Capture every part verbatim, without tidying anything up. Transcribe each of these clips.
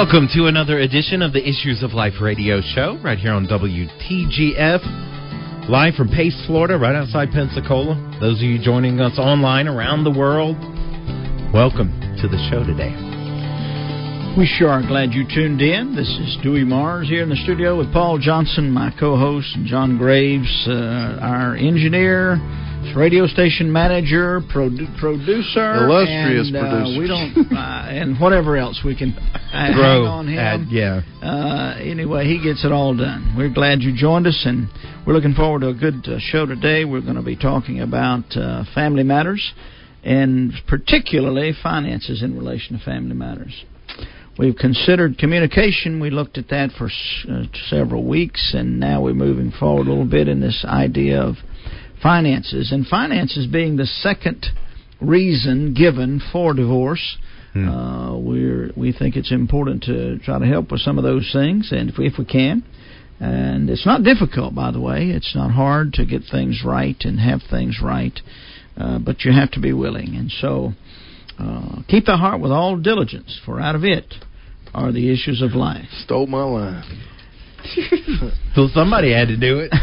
Welcome to another edition of the Issues of Life radio show right here on W T G F, live from Pace, Florida, right outside Pensacola. Those of you joining us online around the world, welcome to the show today. We sure are glad you tuned in. This is Dewey Mars here in the studio with Paul Johnson, my co-host, and John Graves, uh, our engineer, radio station manager, produ- producer, illustrious and, uh, producer. We don't, uh, and whatever else we can uh, Grow, hang on him. add, yeah. Uh, anyway, he gets it all done. We're glad you joined us, and we're looking forward to a good uh, show today. We're going to be talking about uh, family matters, and particularly finances in relation to family matters. We've considered communication. We looked at that for uh, several weeks, and now we're moving forward a little bit in this idea of finances. And finances being the second reason given for divorce. Hmm. Uh, we're, we think it's important to try to help with some of those things, and if we, if we can. And it's not difficult, by the way. It's not hard to get things right and have things right, uh, but you have to be willing. And so... Uh, keep the heart with all diligence, for out of it are the issues of life. Stole my line. So somebody had to do it.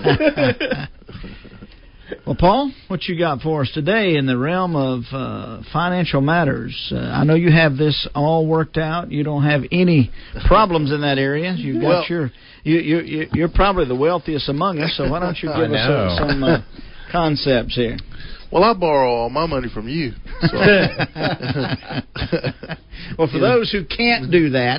Well, Paul, what you got for us today in the realm of uh, financial matters? Uh, I know you have this all worked out. You don't have any problems in that area. You've got well, your, you, you, you're probably the wealthiest among us, so why don't you give us uh, some uh, concepts here? Well, I borrow all my money from you. So. Well, for yeah. those who can't do that.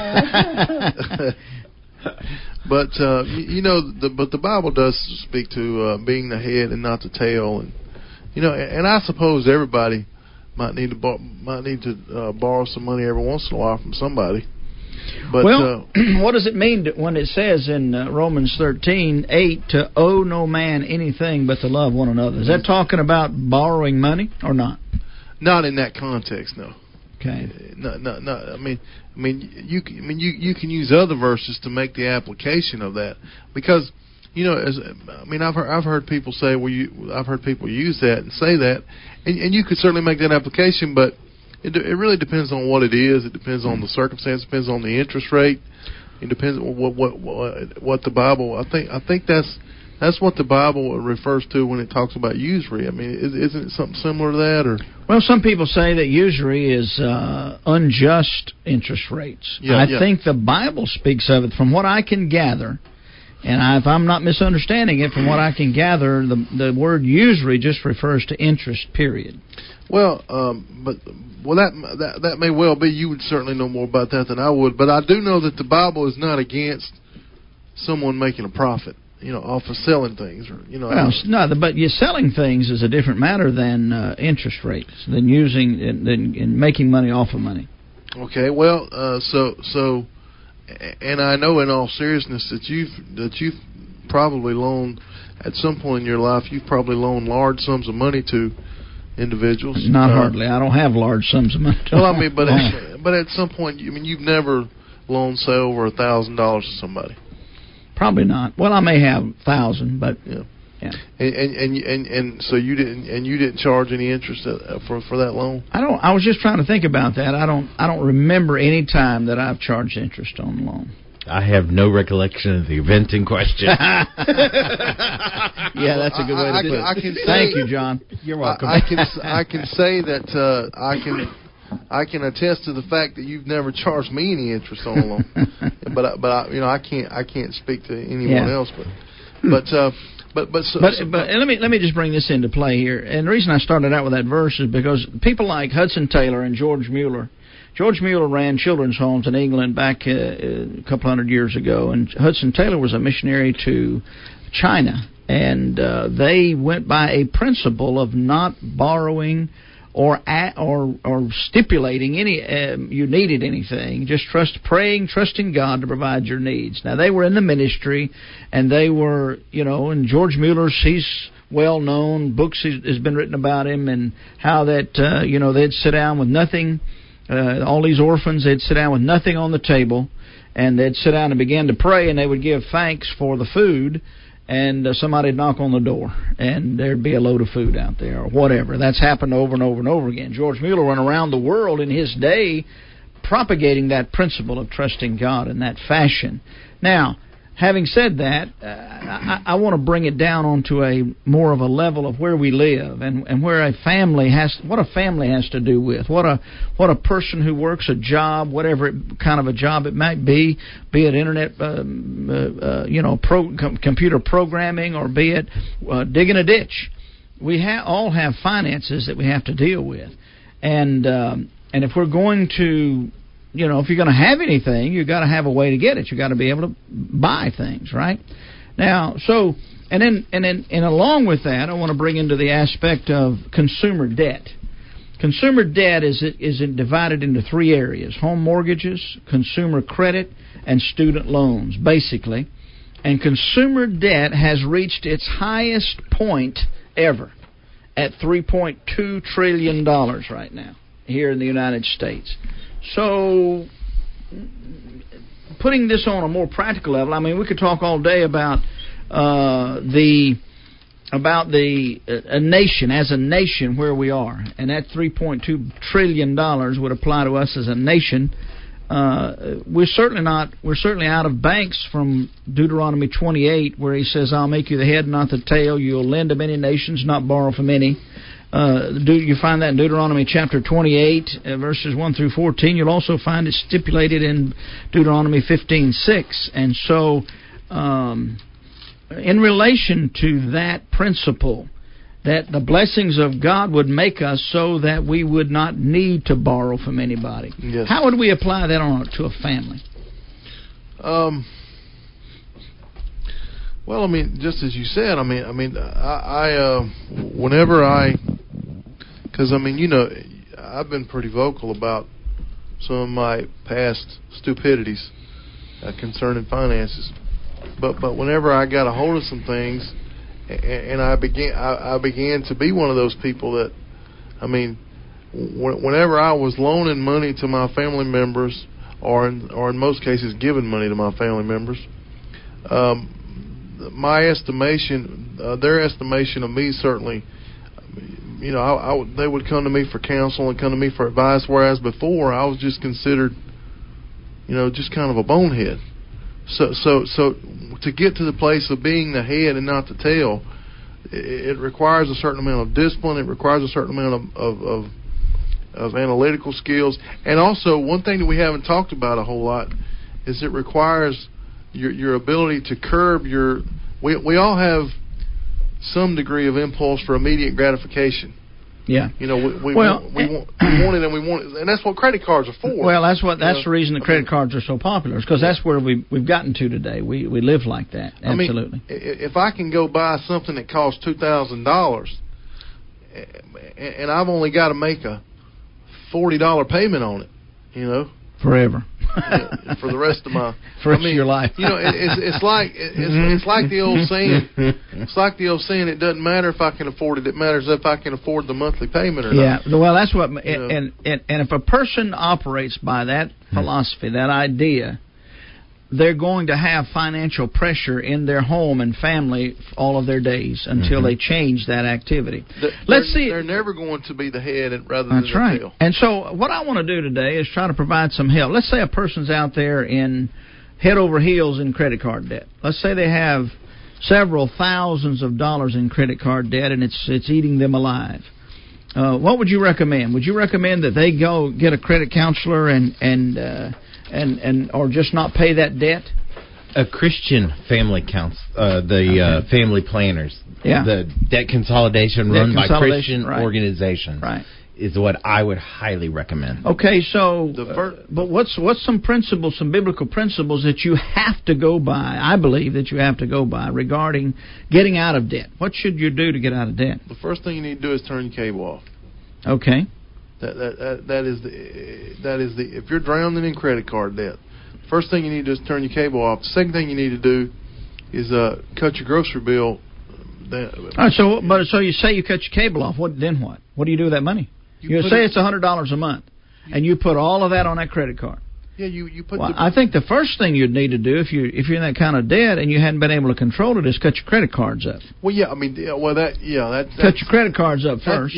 But, uh, you know, the, but the Bible does speak to uh, being the head and not the tail. And, you know, and I suppose everybody might need to, bar- might need to uh, borrow some money every once in a while from somebody. But, well, uh, what does it mean to, when it says in uh, Romans thirteen eight to owe no man anything but to love one another? Is that talking about borrowing money or not? Not in that context, no. Okay. No, no, no. I mean, I mean, you. I mean, you. You can use other verses to make the application of that, because, you know, as I mean, I've heard, I've heard people say, well, you. I've heard people use that and say that, and, and you could certainly make that application, but. It, it really depends on what it is. It depends on the circumstance. It depends on the interest rate. It depends on what what what, what the Bible. I think I think that's that's what the Bible refers to when it talks about usury. I mean, is, isn't it something similar to that? Or well, some people say that usury is uh, unjust interest rates. Yeah, I yeah. think the Bible speaks of it. From what I can gather, and I, if I'm not misunderstanding it, from what I can gather, the the word usury just refers to interest. Period. Well, um, but well, that, that that may well be. You would certainly know more about that than I would. But I do know that the Bible is not against someone making a profit, you know, off of selling things, or you know. Well, no, but you're selling things is a different matter than uh, interest rates, than using than in making money off of money. Okay, well, uh, so so, and I know in all seriousness that you've that you've probably loaned at some point in your life. You've probably loaned large sums of money to individuals. Not uh, hardly. I don't have large sums of money. Well, I mean, but at, but at some point, I mean, you've never loaned, say, over a thousand dollars to somebody. Probably not. Well, I may have a thousand, but yeah, yeah. And and, and and and so you didn't and you didn't charge any interest for for that loan. I don't. I was just trying to think about that. I don't. I don't remember any time that I've charged interest on the loan. I have no recollection of the event in question. Yeah, that's a good way to I, I put can, it. I can say, Thank you, John. You're welcome. I, I can I can say that uh, I can I can attest to the fact that you've never charged me any interest on a loan. but I, but I, you know I can't I can't speak to anyone yeah. else. But but uh, but but so, but, so, but let me let me just bring this into play here. And the reason I started out with that verse is because people like Hudson Taylor and George Mueller. George Mueller ran children's homes in England back uh, a couple hundred years ago, and Hudson Taylor was a missionary to China, and uh, they went by a principle of not borrowing or at, or or stipulating any um, you needed anything. Just trust, praying, trusting God to provide your needs. Now they were in the ministry, and they were, you know, and George Mueller's he's well known. Books has been written about him and how that uh, you know they'd sit down with nothing. Uh, all these orphans, they'd sit down with nothing on the table, and they'd sit down and begin to pray, and they would give thanks for the food, and uh, somebody'd knock on the door, and there'd be a load of food out there, or whatever. That's happened over and over and over again. George Mueller went around the world in his day propagating that principle of trusting God in that fashion. Now, having said that, uh, I, I want to bring it down onto a more of a level of where we live and, and where a family has, what a family has to do with, what a what a person who works a job, whatever it, kind of a job it might be, be it internet, um, uh, uh, you know, pro, com, computer programming, or be it uh, digging a ditch. We ha- all have finances that we have to deal with, and um, and if we're going to, you know, if you're going to have anything, you've got to have a way to get it. You've got to be able to buy things, right? Now, so, and then, and then, and along with that, I want to bring into the aspect of consumer debt. Consumer debt is is divided into three areas: home mortgages, consumer credit, and student loans, basically. And consumer debt has reached its highest point ever at three point two trillion dollars right now here in the United States. So, putting this on a more practical level, I mean, we could talk all day about uh, the about the uh, a nation as a nation where we are, and that three point two trillion dollars would apply to us as a nation. Uh, we're certainly not. We're certainly out of banks from Deuteronomy twenty-eight, where he says, "I'll make you the head, not the tail. You'll lend to many nations, not borrow from any." Uh, do you find that in Deuteronomy chapter twenty-eight, uh, verses one through fourteen? You'll also find it stipulated in Deuteronomy fifteen six. And so, um, in relation to that principle, that the blessings of God would make us so that we would not need to borrow from anybody. Yes. How would we apply that on to a family? Um. Well, I mean, just as you said, I mean, I mean, I, I uh, whenever I, because I mean, you know, I've been pretty vocal about some of my past stupidities uh, concerning finances, but but whenever I got a hold of some things, and, and I began, I, I began to be one of those people that, I mean, whenever I was loaning money to my family members, or in, or in most cases giving money to my family members, um. my estimation, uh, their estimation of me certainly, you know, I, I, they would come to me for counsel and come to me for advice, whereas before I was just considered, you know, just kind of a bonehead. So, so, so to get to the place of being the head and not the tail, it, it requires a certain amount of discipline. It requires a certain amount of, of, of, of analytical skills, and also one thing that we haven't talked about a whole lot is it requires Your your ability to curb your we we all have some degree of impulse for immediate gratification. Yeah. You know, we we, well, want, we, want, we want it and we want it, and that's what credit cards are for. Well, that's what that's you the know? reason the credit cards are so popular, because that's where we we've gotten to today. We we live like that. Absolutely. I mean, if I can go buy something that costs two thousand dollars, and I've only got to make a forty dollar payment on it, you know. Forever. Yeah, for the rest of my for I mean, your life. You know, it, it's it's like it's it's like the old saying. It's like the old saying. It doesn't matter if I can afford it. It matters if I can afford the monthly payment or yeah, not. Yeah. Well, that's what. You know. and, and and if a person operates by that philosophy, that idea, they're going to have financial pressure in their home and family all of their days until mm-hmm. they change that activity. The, Let's see. They're never going to be the head rather That's than right. the tail. And so what I want to do today is try to provide some help. Let's say a person's out there in head over heels in credit card debt. Let's say they have several thousands of dollars in credit card debt, and it's it's eating them alive. Uh, what would you recommend? Would you recommend that they go get a credit counselor and and uh, and and or just not pay that debt? A Christian family counsel, uh, the uh, okay. family planners, yeah. the debt consolidation debt run consolidation, by Christian right. organizations, right. is what I would highly recommend. Okay, so the fir- uh, but what's what's some principles, some biblical principles that you have to go by? I believe that you have to go by regarding getting out of debt. What should you do to get out of debt? The first thing you need to do is turn your cable off. Okay. That that that, that is the that is the if you're drowning in credit card debt, first thing you need to do is turn your cable off. The second thing you need to do is uh, cut your grocery bill. That, All right, so but so you say you cut your cable off. What then? What? What do you do with that money? You, you say it, it's a hundred dollars a month, and you put all of that on that credit card. Yeah, you you put. Well, the, I think the first thing you'd need to do if you if you're in that kind of debt and you hadn't been able to control it is cut your credit cards up. Well, yeah, I mean, yeah, well that yeah that cut your credit cards up that, first. Yeah,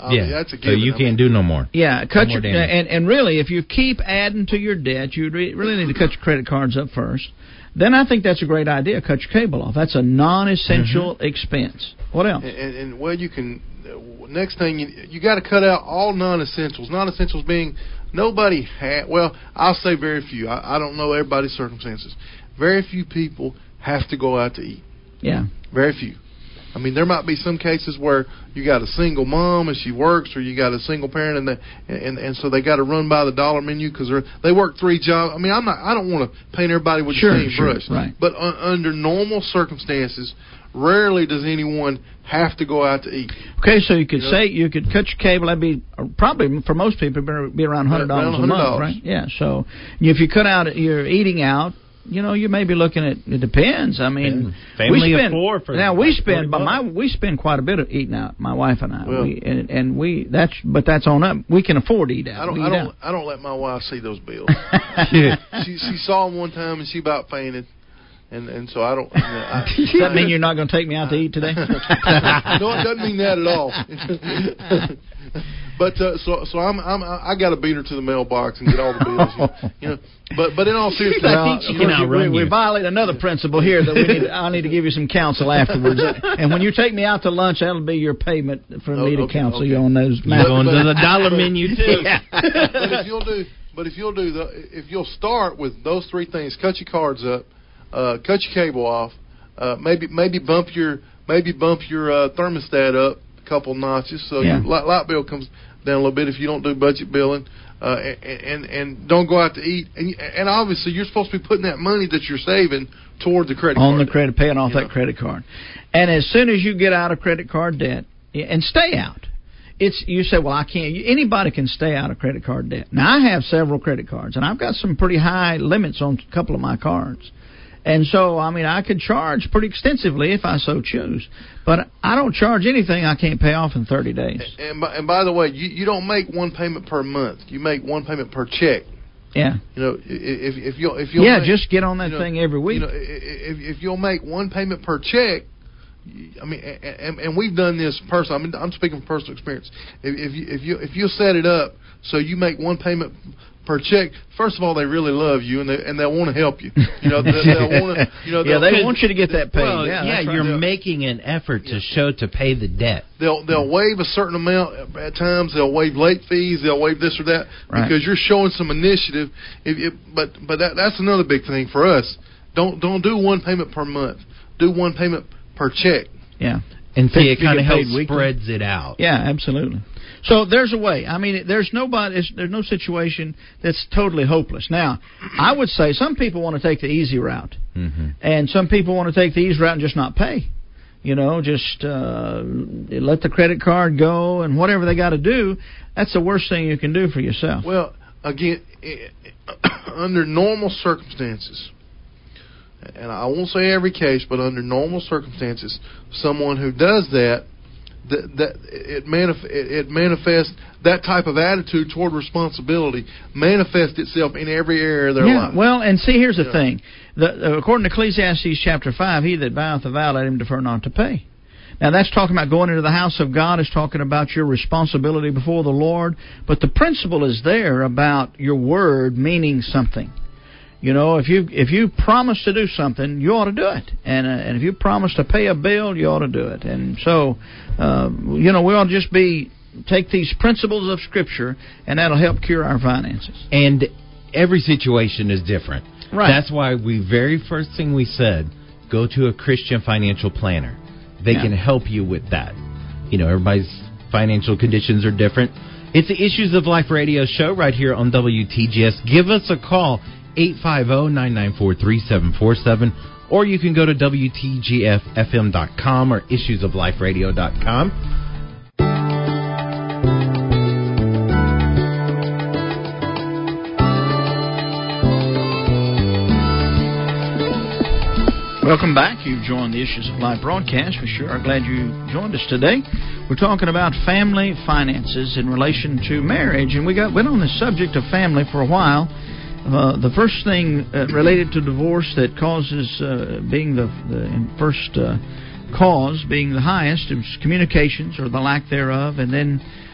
I yeah. mean, that's a So given. you I can't mean, do no more. Yeah, cut no your more and and really, if you keep adding to your debt, you re- really need to cut your credit cards up first. Then I think that's a great idea. Cut your cable off. That's a non-essential mm-hmm. expense. What else? And, and, and well, you can. Uh, next thing you you got to cut out all non-essentials. Non-essentials being nobody ha- Well, I'll say very few. I, I don't know everybody's circumstances. Very few people have to go out to eat. Yeah. Very few. I mean, there might be some cases where you got a single mom and she works, or you got a single parent, and the, and and so they got to run by the dollar menu because they work three jobs. I mean, I'm not. I don't want to paint everybody with sure, the same sure, brush. Right. But un, under normal circumstances, rarely does anyone have to go out to eat. Okay, so you could you know? say you could cut your cable. That'd be probably for most people be around hundred dollars a month, right? Yeah. So if you cut out your eating out. You know, you may be looking at. It depends. I mean, yeah. Family we spend of four for now. We spend, but my we spend quite a bit of eating out. My wife and I, well, we, and, and we that's but that's on up. We can afford to eat out. I don't. We I don't. out. I don't let my wife see those bills. she she saw them one time and she about fainted. And and so I don't. You know, I, Does that mean you're not going to take me out to eat today? No, it doesn't mean that at all. But uh, so so I'm I'm I got to beat her to the mailbox and get all the bills. You, you know, but but in all seriousness, well, she can outrun we, you. we violate another principle here that we need. I need to give you some counsel afterwards. And when you take me out to lunch, that'll be your payment for oh, me to okay, counsel okay. you on those You're matters. going to the dollar menu too. Yeah. But if you'll do, but if you'll do the, if you'll start with those three things, cut your cards up, uh, cut your cable off, uh, maybe maybe bump your maybe bump your uh, thermostat up a couple notches so yeah. your light, light bill comes down a little bit if you don't do budget billing, uh, and, and and don't go out to eat, and and obviously you're supposed to be putting that money that you're saving toward the credit on card the credit, paying off you that know. credit card. And as soon as you get out of credit card debt and stay out, it's you say, well, I can't. Anybody can stay out of credit card debt. Now I have several credit cards, and I've got some pretty high limits on a couple of my cards. And so, I mean, I could charge pretty extensively if I so choose. But I don't charge anything I can't pay off in thirty days. And by, and by the way, you, you don't make one payment per month. You make one payment per check. Yeah. You know, if if you'll if you'll yeah, make, just get on that you know, thing every week. You know, if if you'll make one payment per check, I mean, and, and we've done this personally. I mean, I'm speaking from personal experience. If, if you if you if you set it up so you make one payment per check, first of all, they really love you and they and they'll want to help you. You know, they, they'll want to. You know, yeah, they want you to get that paid. Well, yeah, yeah, that's right. you're Yeah. making an effort to show to pay the debt. They'll they'll waive a certain amount at times. They'll waive late fees. They'll waive this or that Right. because you're showing some initiative. If, if but but that that's another big thing for us. Don't don't do one payment per month. Do one payment per check. Yeah. And see, it You kind of get paid helps weekly. spreads it out. Yeah, absolutely. So there's a way. I mean, there's nobody. There's no situation that's totally hopeless. Now, I would say some people want to take the easy route, Mm-hmm. and some people want to take the easy route and just not pay. You know, just uh, let the credit card go and whatever they got to do. That's the worst thing you can do for yourself. Well, again, under normal circumstances, and I won't say every case, but under normal circumstances, someone who does that, that, that it, manif- it manifests that type of attitude toward responsibility manifests itself in every area of their yeah, life. well, and see, here's the Yeah. thing. The, uh, according to Ecclesiastes chapter five, he that voweth a vow, let him defer not to pay. Now, that's talking about going into the house of God. It's talking about your responsibility before the Lord. But the principle is there about your word meaning something. You know, if you if you promise to do something, you ought to do it. And uh, and if you promise to pay a bill, you ought to do it. And so, uh, you know, we ought to just be take these principles of Scripture, and that'll help cure our finances. And every situation is different. Right. That's why we very first thing we said, go to a Christian financial planner. They Yeah. can help you with that. You know, everybody's financial conditions are different. It's the Issues of Life radio show right here on W T G S. Give us a call, eight five zero, nine nine four, three seven four seven, or you can go to W T G F F M dot com or issues of life radio dot com. Welcome back. You've joined the Issues of Life broadcast. We sure are glad you joined us today. We're talking about family finances in relation to marriage, and we got went on this subject of family for a while. Uh, the first thing uh, related to divorce that causes uh, being the, the first uh, cause being the highest is communications or the lack thereof, and then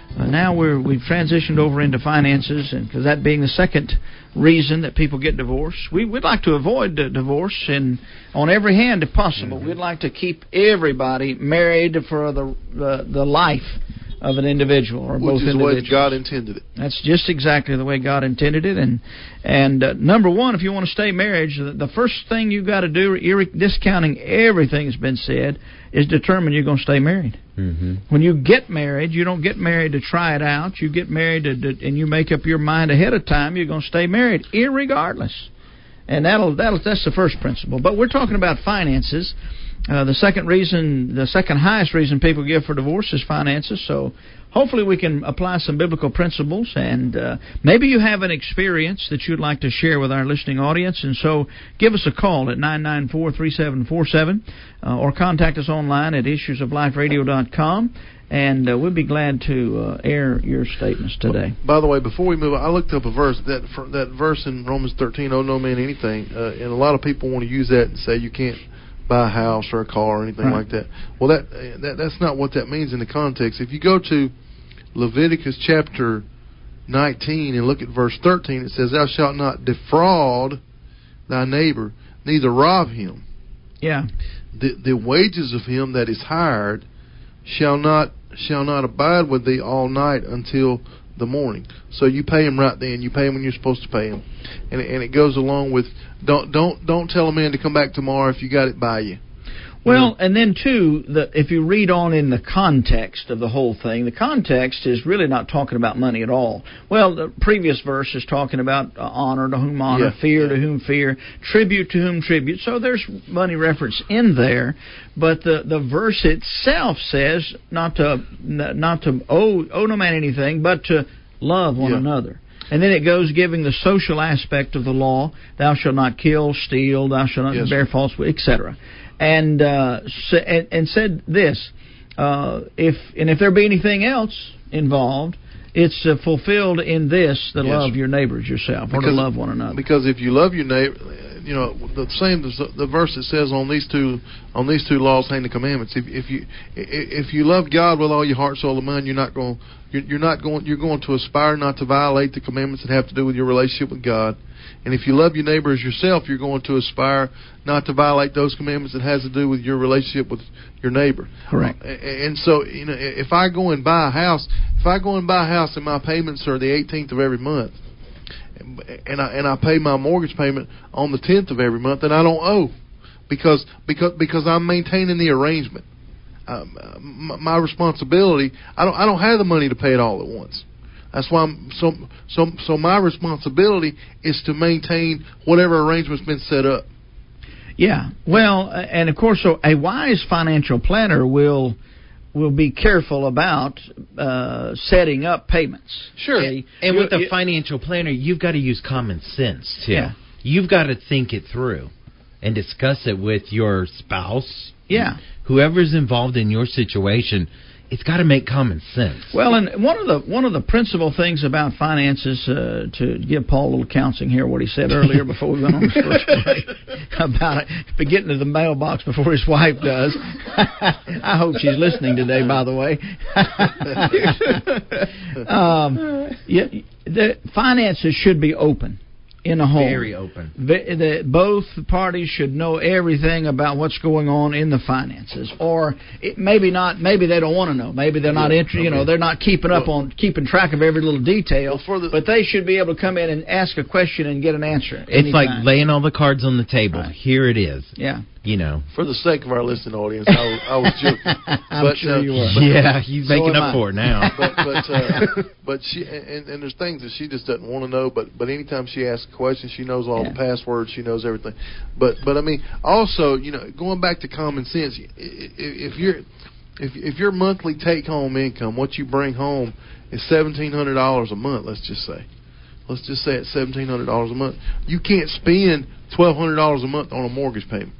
Uh, now we're, we've transitioned over into finances, and because that being the second reason that people get divorced. We, we'd like to avoid uh, divorce in, on every hand if possible. Mm-hmm. We'd like to keep everybody married for the the, the life of an individual or Which both is individuals. the way God intended it. That's just exactly the way God intended it. And and uh, number one, if you want to stay married, the, the first thing you've got to do, you're discounting everything that's been said, is determine you're going to stay married. Mm-hmm. When you get married, you don't get married to try it out. You get married to, to, and you make up your mind ahead of time you're going to stay married, irregardless. And that'll that'll that's the first principle. But we're talking about finances. Uh, the second reason, the second highest reason people give for divorce is finances. So hopefully we can apply some biblical principles, and uh, maybe you have an experience that you'd like to share with our listening audience, and so give us a call at nine nine four, three seven four seven uh, or contact us online at issues of life radio dot com, and uh, we'll be glad to uh, air your statements today. By the way, before we move on, I looked up a verse, that that verse in Romans thirteen, owe no man anything, uh, and a lot of people want to use that and say you can't buy a house or a car or anything right. like that. Well, that, that that's not what that means in the context. If you go to Leviticus chapter nineteen and look at verse thirteen, it says, "Thou shalt not defraud thy neighbor, neither rob him. Yeah. The the wages of him that is hired shall not shall not abide with thee all night until the morning." So you pay him right then. You pay him when you're supposed to pay him, and it, and it goes along with don't don't don't tell a man to come back tomorrow if you got it by you. Well, and then, too, the, if you read on in the context of the whole thing, the context is really not talking about money at all. Well, the previous verse is talking about uh, honor to whom honor, yeah, fear yeah. to whom fear, tribute to whom tribute. So there's money reference in there, but the, the verse itself says not to not to owe, owe no man anything, but to love one yeah. another. And then it goes giving the social aspect of the law, thou shalt not kill, steal, thou shalt not yes. bear false witness, et cetera. And, uh, and and said this, uh, if and if there be anything else involved, it's uh, fulfilled in this, the yes. love your neighbor as yourself, or because, to love one another. Because if you love your neighbor, you know the same the, the verse that says on these two on these two laws hang the commandments. If, if you if you love God with all your heart, soul, and mind, you're not going you're, you're not going you're going to aspire not to violate the commandments that have to do with your relationship with God. And if you love your neighbor as yourself, you're going to aspire not to violate those commandments that has to do with your relationship with your neighbor. Correct. And so, you know, if I go and buy a house, if I go and buy a house and my payments are the eighteenth of every month, and I and I pay my mortgage payment on the tenth of every month, then I don't owe, because because because I'm maintaining the arrangement. Um, my, my responsibility. I don't I don't have the money to pay it all at once. That's why I'm so so so my responsibility is to maintain whatever arrangement's been set up. Yeah. Well, and of course, so a wise financial planner will will be careful about uh, setting up payments. Sure. And, and you, with a you, financial planner, you've got to use common sense too. Yeah. You've got to think it through and discuss it with your spouse. Yeah. Whoever's involved in your situation. It's got to make common sense. Well, and one of the one of the principal things about finances, uh, to give Paul a little counseling here, what he said earlier before we went on this first break about it, getting to the mailbox before his wife does. I hope she's listening today, by the way. um, yeah, the finances should be open in a home. Very open. The, the, both parties should know everything about what's going on in the finances, or it, maybe not. Maybe they don't want to know. Maybe they're not yeah, interested. okay. You know, they're not keeping up well, on keeping track of every little detail. Well, for the, but they should be able to come in and ask a question and get an answer. It's anytime. like laying all the cards on the table. Right. Here it is. Yeah. You know. For the sake of our listening audience, I was, I was joking. I'm but, sure uh, you were. Yeah, he's So making am up I. for it now. but but uh, but she and, and there's things that she just doesn't want to know. But but anytime she asks a question, she knows all Yeah. the passwords. She knows everything. But but I mean, also, you know, going back to common sense, if you're if if your monthly take home income, what you bring home, is seventeen hundred dollars a month, let's just say. Let's just say it's seventeen hundred dollars a month. You can't spend twelve hundred dollars a month on a mortgage payment.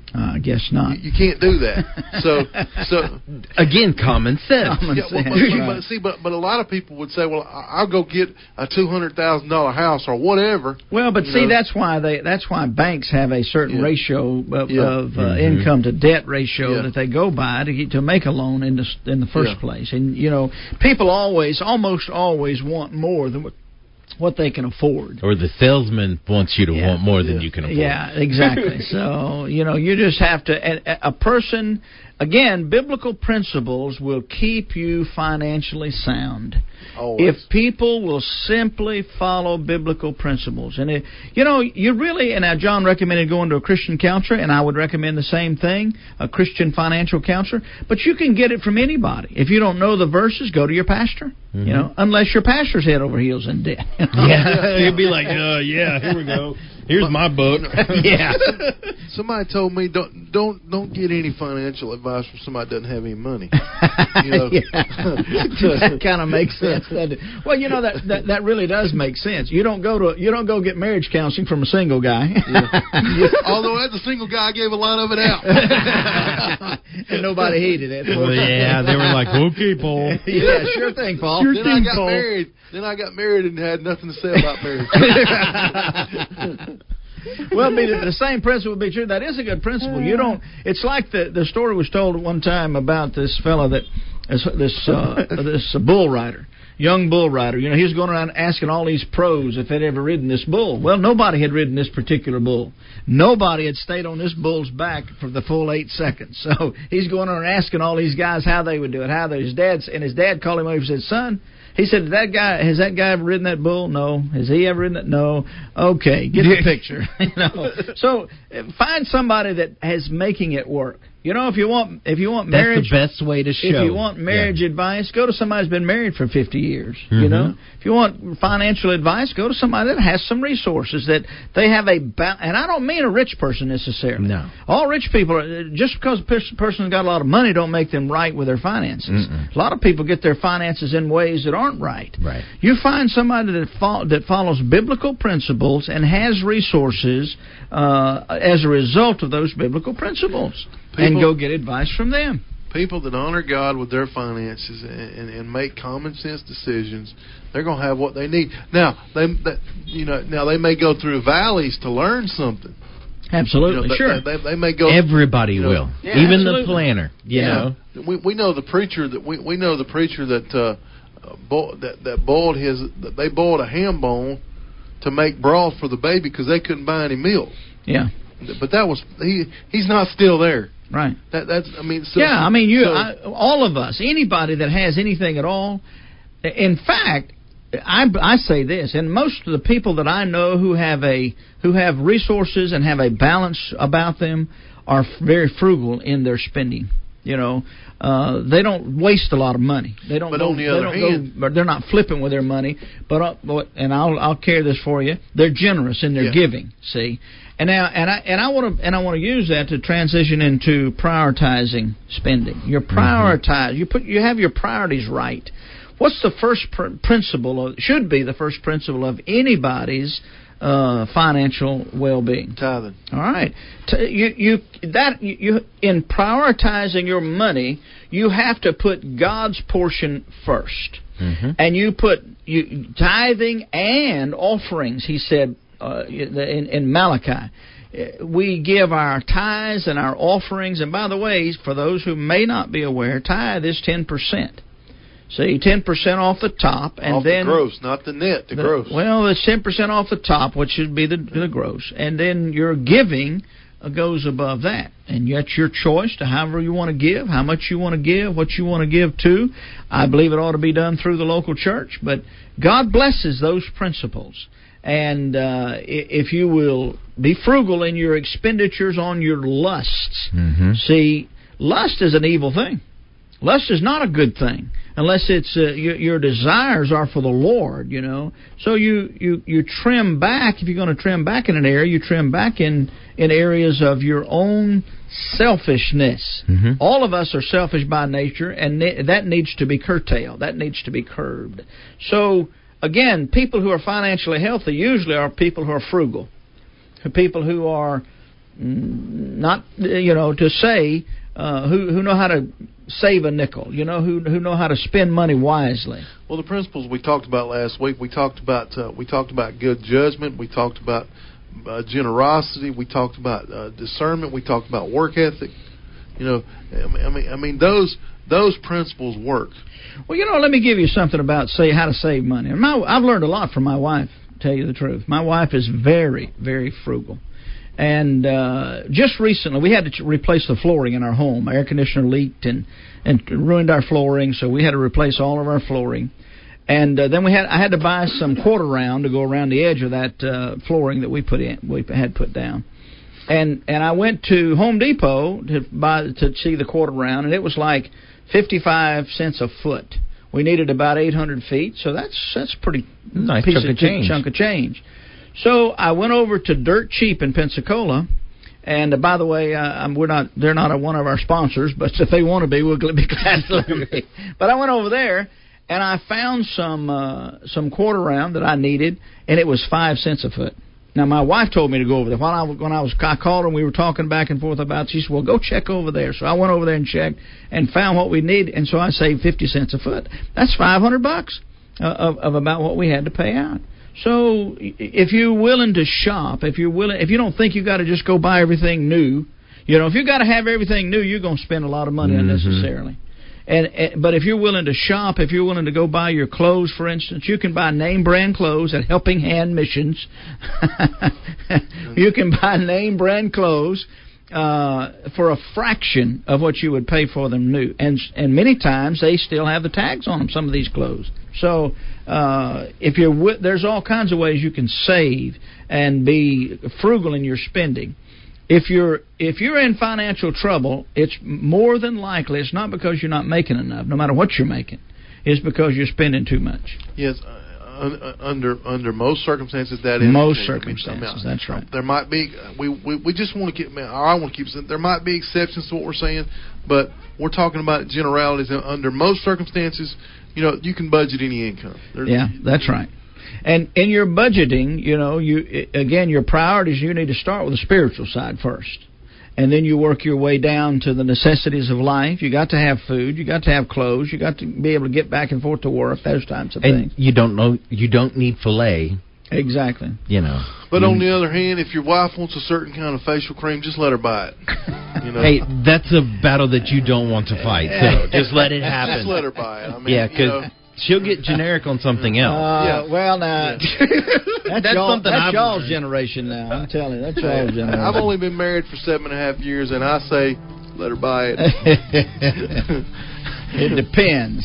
Uh, I guess not. You, you can't do that. So, so again, common sense. Common yeah, sense. well, but, Right. but see, but but a lot of people would say, well, I'll go get a two hundred thousand dollar house or whatever. Well, but you see, know. that's why they that's why banks have a certain Yeah. ratio of, Yeah. of uh, Mm-hmm. income to debt ratio Yeah. that they go by to get, to make a loan in the in the first Yeah. place. And you know, people always, almost always, want more than what, what they can afford. Or the salesman wants you to Yeah. want more than Yeah. you can afford. Yeah, exactly. So, you know, you just have to, and a person, again, biblical principles will keep you financially sound. Always. If people will simply follow biblical principles. And, it, you know, you really, and now John recommended going to a Christian counselor, and I would recommend the same thing, a Christian financial counselor, but you can get it from anybody. If you don't know the verses, go to your pastor, Mm-hmm. you know, unless your pastor's head over heels in debt. Yeah, you'd be like, uh, yeah, here we go. Here's my book. Yeah. Somebody told me don't don't don't get any financial advice from somebody that doesn't have any money. You know? Yeah. That kind of makes sense, doesn't it? Well, you know that, that that really does make sense. You don't go to you don't go get marriage counseling from a single guy. Yeah. Although as a single guy, I gave a lot of it out. And nobody heeded it. Well, yeah, they were like, okay, Paul. Yeah, sure thing, Paul. Then I got married. Then I got married and had nothing to say about marriage. Well, be the, the same principle would be true. That is a good principle. You don't. It's like the the story was told at one time about this fellow that this this uh, this uh, bull rider, young bull rider. You know, he was going around asking all these pros if they'd ever ridden this bull. Well, nobody had ridden this particular bull. Nobody had stayed on this bull's back for the full eight seconds. So he's going around asking all these guys how they would do it, how they. His dad's and his dad called him over and said, "Son." He said, that guy, has that guy ever ridden that bull? No. Has he ever ridden that? No. Okay, get the picture. You know. So find somebody that has making it work. You know, if you want if you want That's marriage, the best way to show. if you want marriage yeah. advice, go to somebody who's been married for fifty years. Mm-hmm. You know, if you want financial advice, go to somebody that has some resources that they have a ba- and I don't mean a rich person necessarily. No, all rich people are, just because a pers- person's got a lot of money don't make them right with their finances. Mm-mm. A lot of people get their finances in ways that aren't right. Right. You find somebody that fo- that follows biblical principles and has resources uh, as a result of those biblical principles. People, and go get advice from them. People that honor God with their finances and, and, and make common sense decisions, they're going to have what they need. Now, they, they, you know, now they may go through valleys to learn something. Absolutely, you know, sure. They, they, they may go. Everybody you know, will, yeah, even absolutely. the planner. You Yeah. know, We we know the preacher that we we know the preacher that uh, bo- that that boiled his that they boiled a ham bone to make broth for the baby because they couldn't buy any milk. Yeah. But that was he he's not still there. Right. That that's I mean. So, yeah, I mean, you, so, I, all of us, anybody that has anything at all. In fact, I, I say this, and most of the people that I know who have a who have resources and have a balance about them are very frugal in their spending. You know, uh, they don't waste a lot of money. They don't. But go, on the they other don't hand, go, they're not flipping with their money. But, uh, but and I'll I'll carry this for you. They're generous in their yeah. giving. See. And now, and I and I want to and I want to use that to transition into prioritizing spending. You prioritize. Mm-hmm. You put you have your priorities right. What's the first pr- principle of should be the first principle of anybody's uh, financial well-being? Tithing. All right. T- you you that you, you in prioritizing your money, you have to put God's portion first, mm-hmm. and you put you tithing and offerings. He said. Uh, in, in Malachi, we give our tithes and our offerings. And by the way, for those who may not be aware, tithe is ten percent. See, ten percent off the top, and off then the gross, not the net, the, the gross. Well, it's ten percent off the top, which should be the, the gross, and then your giving goes above that. And that's your choice to however you want to give, how much you want to give, what you want to give to. I believe it ought to be done through the local church, but God blesses those principles. And uh, if you will be frugal in your expenditures on your lusts, mm-hmm. see, lust is an evil thing. Lust is not a good thing unless it's uh, your, your desires are for the Lord, you know. So you, you, you trim back. If you're going to trim back in an area, you trim back in, in areas of your own selfishness. Mm-hmm. All of us are selfish by nature, and ne- that needs to be curtailed. That needs to be curbed. So again, people who are financially healthy usually are people who are frugal, people who are not you know to say uh, who who know how to save a nickel, you know who who know how to spend money wisely. Well, the principles we talked about last week, we talked about uh, we talked about good judgment, we talked about uh, generosity, we talked about uh, discernment, we talked about work ethic. You know, I mean, I mean those those principles work. Well, you know, let me give you something about say how to save money. And my, I've learned a lot from my wife. To tell you the truth, my wife is very, very frugal. And uh, just recently, we had to replace the flooring in our home. Our air conditioner leaked and and ruined our flooring, so we had to replace all of our flooring. And uh, then we had I had to buy some quarter round to go around the edge of that uh, flooring that we put in we had put down. And and I went to Home Depot to buy to see the quarter round, and it was like fifty-five cents a foot. We needed about eight hundred feet, so that's that's pretty nice piece chunk of of change. chunk of change. So I went over to Dirt Cheap in Pensacola, and uh, by the way, uh, we're not they're not a, one of our sponsors, but if they want to be, we'll be glad to let them be. But I went over there, and I found some uh, some quarter round that I needed, and it was five cents a foot. Now, my wife told me to go over there. While I, when I was, I called her and we were talking back and forth about it. She said, well, go check over there. So I went over there and checked and found what we needed, and so I saved fifty cents a foot. That's five hundred bucks uh, of, of about what we had to pay out. So if you're willing to shop, if you're willing, if you don't think you got to just go buy everything new, you know, if you got to have everything new, you're going to spend a lot of money mm-hmm. unnecessarily. And, and but if you're willing to shop, if you're willing to go buy your clothes, for instance, you can buy name brand clothes at Helping Hand Missions. You can buy name brand clothes uh, for a fraction of what you would pay for them new, and and many times they still have the tags on them. Some of these clothes. So uh, if you're wi- there's all kinds of ways you can save and be frugal in your spending. If you're if you're in financial trouble, it's more than likely it's not because you're not making enough, no matter what you're making. It's because you're spending too much. Yes, uh, under under most circumstances that is most circumstances. I mean, that's right. There might be we we, we just want to keep. I want to keep. There might be exceptions to what we're saying, but we're talking about generalities. Under most circumstances, you know, you can budget any income. There's, yeah, that's right. And in your budgeting, you know, you again, your priorities, you need to start with the spiritual side first. And then you work your way down to the necessities of life. You got to have food. You got to have clothes. You got to be able to get back and forth to work, those types of and things. You don't know. You don't need filet. Exactly. You know. But on the other hand, if your wife wants a certain kind of facial cream, just let her buy it. You know? Hey, that's a battle that you don't want to fight. So just let it happen. Just let her buy it. I mean, yeah, because she'll get generic on something else. Uh, yeah. Well, now, yeah. that's, that's y'all, something that's I've y'all's learned. generation now. I'm telling you, that's y'all's generation. I've only been married for seven and a half years, and I say, let her buy it. It depends.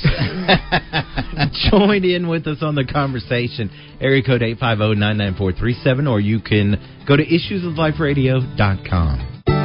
Join in with us on the conversation. Area code eight five zero, nine nine four, three seven, or you can go to issues of life radio dot com.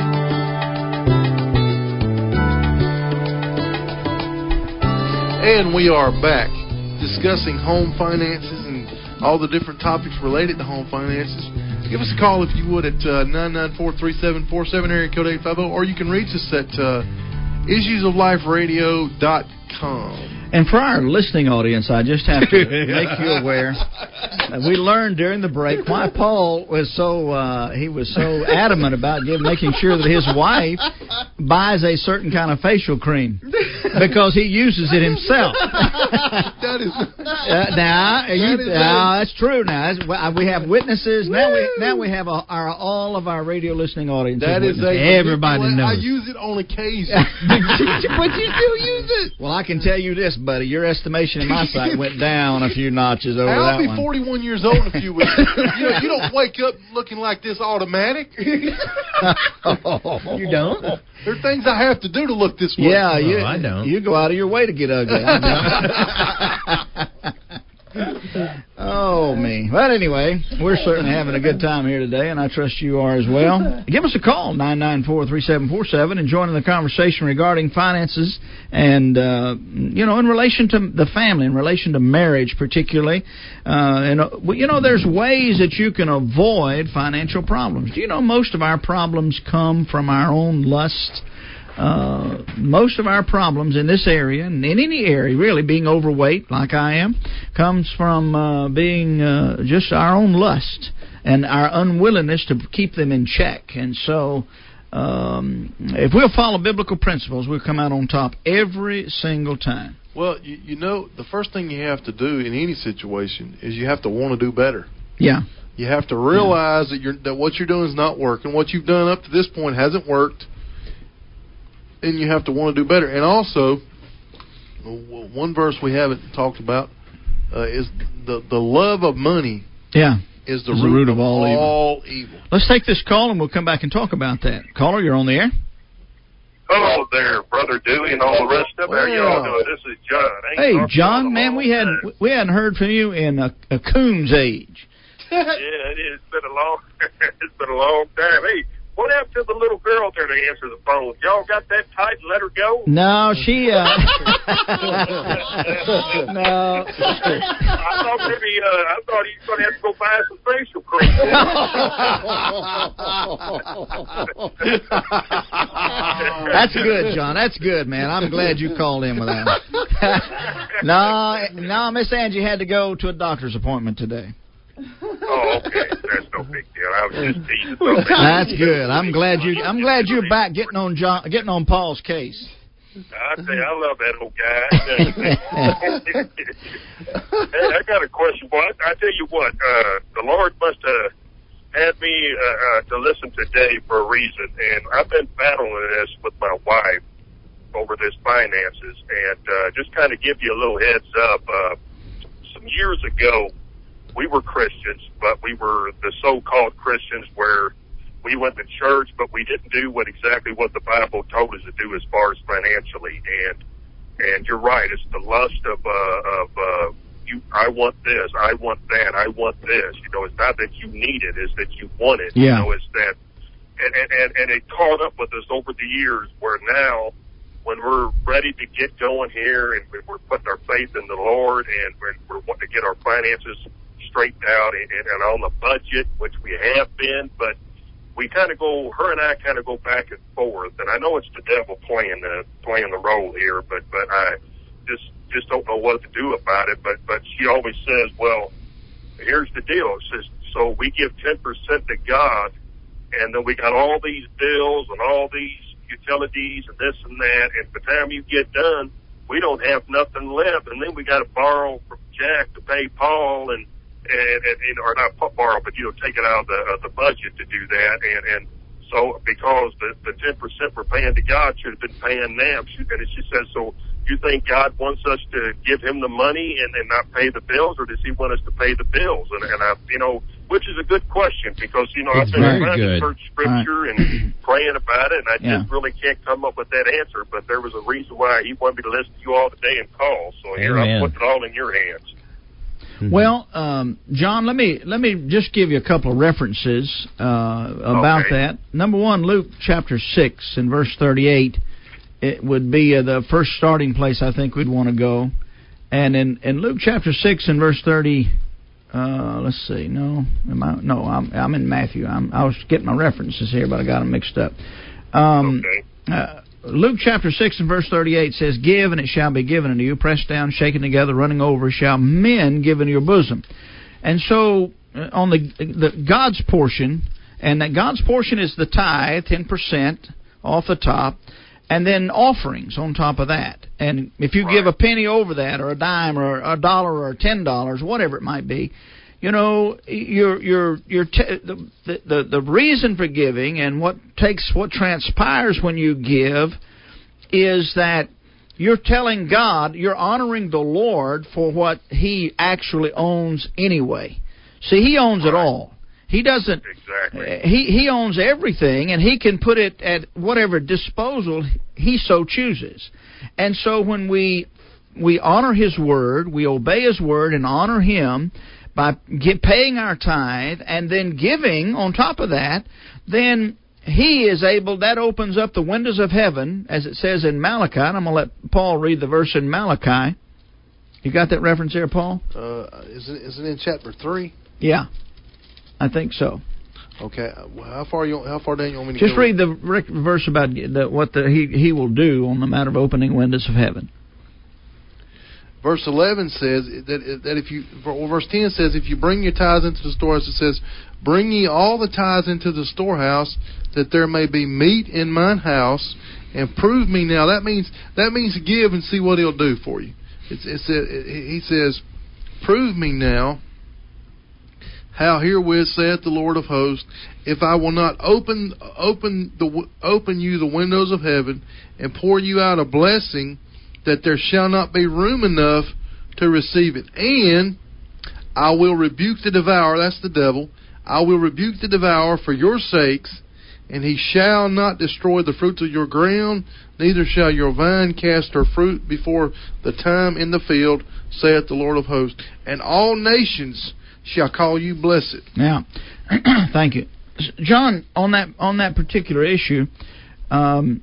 And we are back discussing home finances and all the different topics related to home finances. Give us a call if you would at uh, nine nine four, three seven four seven, area code eight five zero, or you can reach us at uh, issues of life radio dot com. And for our listening audience, I just have to make you aware that we learned during the break why Paul was so uh, he was so adamant about give, making sure that his wife buys a certain kind of facial cream because he uses it himself. That is uh, now, you, that is now that's true. Now that's, we have witnesses. Woo! Now we now we have a, our all of our radio listening audience. That is a, everybody knows. I use it on occasion, but you still use it. Well, I can tell you this, buddy. Your estimation in my sight went down a few notches over I'll that be one. forty-one years old in a few weeks. you, know, you don't wake up looking like this automatic. Oh, you don't? There are things I have to do to look this way. Yeah, no, you, I don't. You go out of your way to get ugly. Oh, me. But anyway, we're certainly having a good time here today, and I trust you are as well. Give us a call, nine nine four, three seven four seven, and join in the conversation regarding finances and, uh, you know, in relation to the family, in relation to marriage particularly. Uh, and, uh, you know, there's ways that you can avoid financial problems. Do you know most of our problems come from our own lust? Uh, most of our problems in this area, and in any area, really, being overweight, like I am, comes from uh, being uh, just our own lust. and our unwillingness to keep them in check. And so um, if we'll follow biblical principles, we'll come out on top every single time. Well, you, you know, the first thing you have to do in any situation is you have to want to do better. Yeah. You have to realize yeah. that you're that what you're doing is not working. What you've done up to this point hasn't worked, and you have to want to do better. And also, one verse we haven't talked about uh, is the the love of money. Yeah. Is the, is root, the root of, of all, all evil. evil. Let's take this call and we'll come back and talk about that. Caller, you're on the air. Hello there, Brother Dewey and all the rest of it. How y'all doing? This is John. Hey, John, man, we hadn't time. we hadn't heard from you in a, a coon's age. Yeah, it is. It's been a long it's been a long time. Hey, what happened to the little girl there to answer the phone? Y'all got that tight and let her go? No, she uh No. I thought maybe uh I thought he was gonna have to go buy some facial cream. That's good, John. That's good, man. I'm glad you called in with that. no, no, Miss Angie had to go to a doctor's appointment today. Oh, okay. That's no big deal. I was just teasing. That's good. I'm glad you. I'm glad you're back getting on John, getting on Paul's case. I tell you, I love that old guy. Hey, I got a question. Boy, I, I tell you what, uh, the Lord must have had me uh, uh, to listen today for a reason, and I've been battling this with my wife over this finances, and uh, just kind of give you a little heads up. Uh, some years ago, we were Christians, but we were the so-called Christians where we went to church, but we didn't do what exactly what the Bible told us to do as far as financially. And and you're right, it's the lust of uh, of uh, you. I want this, I want that, I want this. You know, it's not that you need it; it's that you want it. Yeah. You know, it's that, and and and, and it caught up with us over the years. Where now, when we're ready to get going here, and we're putting our faith in the Lord, and we're, we're wanting to get our finances straightened out and, and on the budget, which we have been, but we kind of go, her and I kind of go back and forth, and I know it's the devil playing the playing the role here, but but I just just don't know what to do about it. But but she always says, well, here's the deal. It says, so we give ten percent to God, and then we got all these bills and all these utilities and this and that, and by the time you get done, we don't have nothing left, and then we got to borrow from Jack to pay Paul, and And, and, and or not borrow, but you know, take it out of the, uh, the budget to do that, and and so because the the ten percent we're paying to God should have been paying them. She, and she says, so you think God wants us to give Him the money and, and not pay the bills, or does He want us to pay the bills? And and I, you know, which is a good question because you know it's I've been trying good. to search Scripture right. and praying about it, and I yeah. just really can't come up with that answer. But there was a reason why He wanted me to listen to you all today and call. So here Amen. I'm putting it all in your hands. Mm-hmm. Well, um, John, let me let me just give you a couple of references uh, about okay. that. Number one, Luke chapter six and verse thirty-eight. It would be uh, the first starting place I think we'd want to go. And in, in Luke chapter six and verse thirty, uh, let's see, no, am I, no, I'm I'm in Matthew. I'm, I was getting my references here, but I got them mixed up. Um, okay. Uh, Luke chapter six and verse thirty-eight says, give, and it shall be given unto you, pressed down, shaken together, running over, shall men give into your bosom. And so, uh, on the, the God's portion, and that God's portion is the tithe, ten percent off the top, and then offerings on top of that. And if you right. give a penny over that, or a dime, or a dollar, or ten dollars, whatever it might be, you know, your your your te- the, the the reason for giving and what takes what transpires when you give is that you're telling God, you're honoring the Lord for what He actually owns anyway. See, He owns right. it all. He doesn't. Exactly. He he owns everything, and He can put it at whatever disposal He so chooses. And so when we we honor His word, we obey His word and honor Him by get, paying our tithe and then giving on top of that, then He is able, that opens up the windows of heaven, as it says in Malachi. And I'm going to let Paul read the verse in Malachi. You got that reference there, Paul? Uh, is it, is it in chapter three? Yeah, I think so. Okay, how far you how far down you want me to Just go? read the verse about the, what the, he he will do on the matter of opening windows of heaven. verse eleven says that that if you, well, verse ten says, if you bring your tithes into the storehouse, it says, bring ye all the tithes into the storehouse, that there may be meat in mine house, and prove me now. That means that means give and see what he'll do for you. It's, it's it, he says, prove me now, how herewith saith the Lord of hosts, if I will not open open the open you the windows of heaven and pour you out a blessing, that there shall not be room enough to receive it. And I will rebuke the devourer, that's the devil, I will rebuke the devourer for your sakes, and he shall not destroy the fruits of your ground, neither shall your vine cast her fruit before the time in the field, saith the Lord of hosts. And all nations shall call you blessed. Now, thank you. John, on that on that particular issue, um,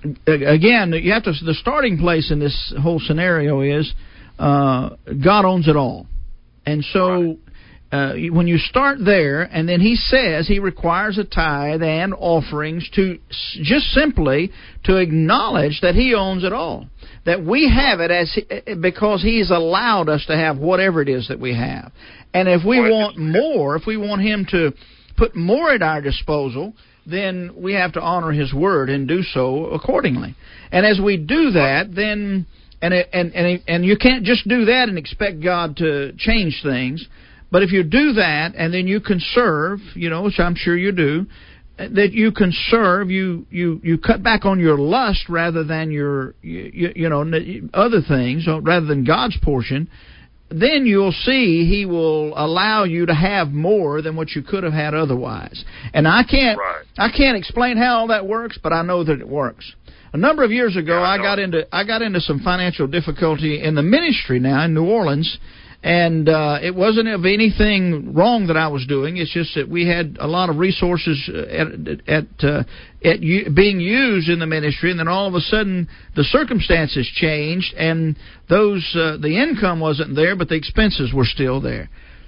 again, you have to. The starting place in this whole scenario is uh, God owns it all, and so uh, when you start there, and then He says He requires a tithe and offerings to just simply to acknowledge that He owns it all, that we have it as he, because He's allowed us to have whatever it is that we have, and if we want more, if we want Him to put more at our disposal, then we have to honor His word and do so accordingly. And as we do that, then and and and and you can't just do that and expect God to change things. But if you do that and then you conserve, you know, which I'm sure you do, that you conserve, you you you cut back on your lust rather than your you, you know other things, rather than God's portion, then you'll see He will allow you to have more than what you could have had otherwise. And I can't right. I can't explain how all that works, but I know that it works. A number of years ago, yeah, I, I got into I got into some financial difficulty in the ministry now in New Orleans, and uh, it wasn't of anything wrong that I was doing. It's just that we had a lot of resources at at, uh, at u- being used in the ministry, and then all of a sudden the circumstances changed, and those uh, the income wasn't there, but the expenses were still there.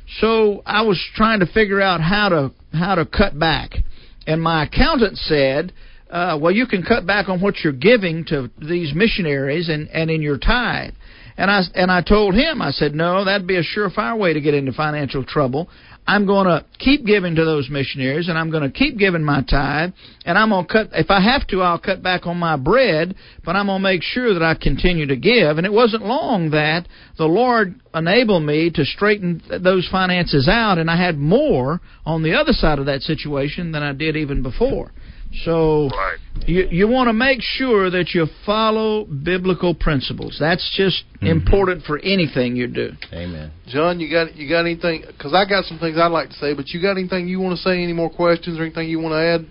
So I was trying to figure out how to how to cut back, and my accountant said, uh, "Well, you can cut back on what you're giving to these missionaries and, and in your tithe." And I and I told him, I said, no, that'd be a surefire way to get into financial trouble. I'm going to keep giving to those missionaries, and I'm going to keep giving my tithe, and I'm going to cut, if I have to, I'll cut back on my bread, but I'm going to make sure that I continue to give. And it wasn't long that the Lord enabled me to straighten those finances out, and I had more on the other side of that situation than I did even before. So right. you you want to make sure that you follow biblical principles. That's just mm-hmm. important for anything you do. Amen. John, you got you got anything? Because I got some things I'd like to say, but you got anything you want to say? Any more questions or anything you want to add?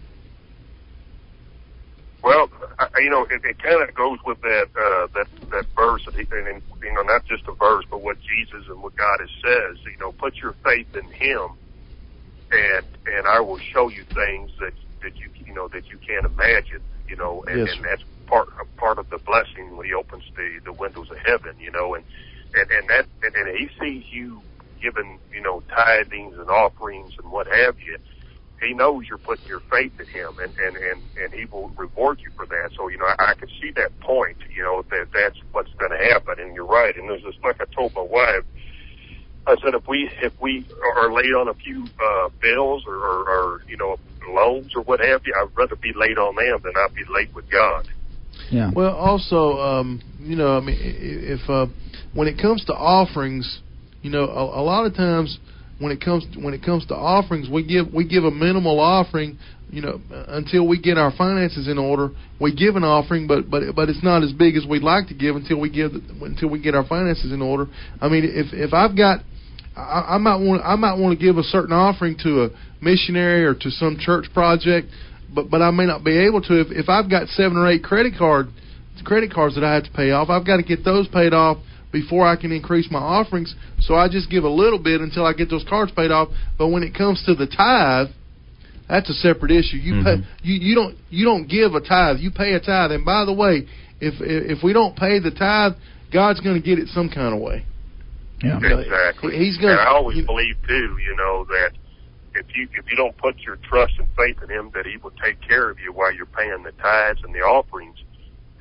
Well, I, you know, it, it kind of goes with that uh, that that verse, and, he, and you know, not just a verse, but what Jesus and what God has says. You know, put your faith in Him, and and I will show you things that. that you you know that you can't imagine, you know, and, yes. and that's part part of the blessing when He opens the, the windows of heaven, you know, and and, and that and, and He sees you giving, you know, tithings and offerings and what have you. He knows you're putting your faith in Him, and and and, and He will reward you for that. So, you know, I, I can see that point, you know, that that's what's going to happen. And you're right. And there's just, like I told my wife, I said, if we if we are laid on a few uh, bills or, or, or you know loans or what have you, I'd rather be laid on them than I'd be laid with God. Yeah. Well, also, um, you know, I mean, if uh, when it comes to offerings, you know, a, a lot of times when it comes to, when it comes to offerings, we give we give a minimal offering. You know, until we get our finances in order, we give an offering, but but but it's not as big as we'd like to give until we give until we get our finances in order. I mean, if if I've got I, I might want I might want to give a certain offering to a missionary or to some church project, but but I may not be able to if, if I've got seven or eight credit card credit cards that I have to pay off. I've got to get those paid off before I can increase my offerings. So I just give a little bit until I get those cards paid off. But when it comes to the tithe, that's a separate issue. You mm-hmm. pay you, you don't you don't give a tithe. You pay a tithe. And by the way, if if we don't pay the tithe, God's going to get it some kind of way. Yeah, exactly. He's going. And I always you, believe too, you know, that if you if you don't put your trust and faith in Him, that He will take care of you while you're paying the tithes and the offerings.